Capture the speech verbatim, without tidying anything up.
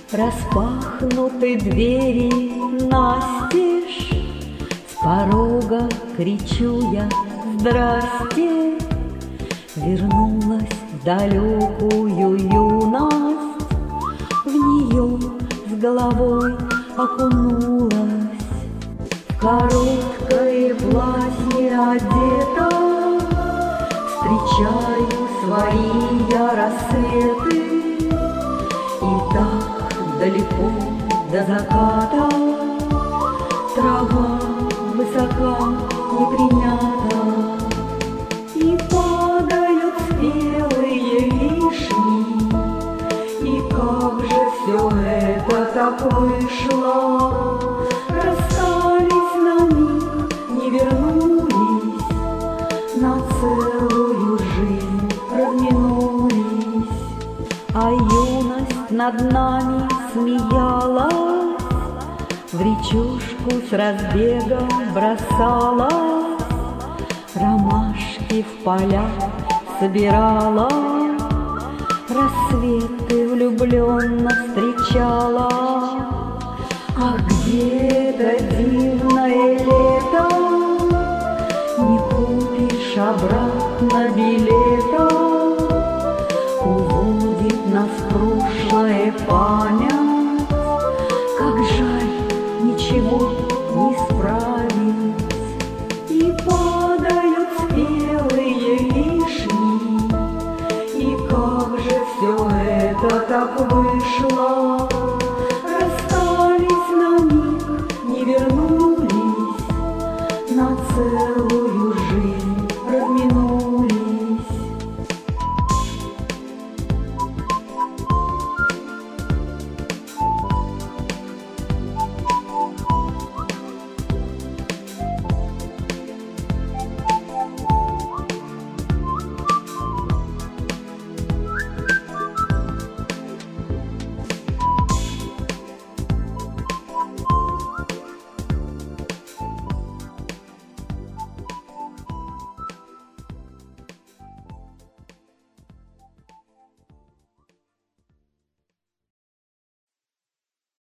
Распахнуты двери настежь, с порога кричу я «Здрасте!» Вернулась в далекую юность, в нее с головой окунулась. В короткое платье одета, встречаю свои я рассветы. И так далеко до заката трава высока не принята, и падают спелые вишни. И как же все это так вышло? Расстались на миг, не вернулись, на целую жизнь разминулись. А юность над нами смеялась, в речушку с разбега бросалась, ромашки в полях собирала, рассветы влюбленно встречала. А где-то дивное лето, не купишь обратно билета, уводит нас прошлое память. Как жаль, ничего не исправить. И падают спелые вишни, и как же все это так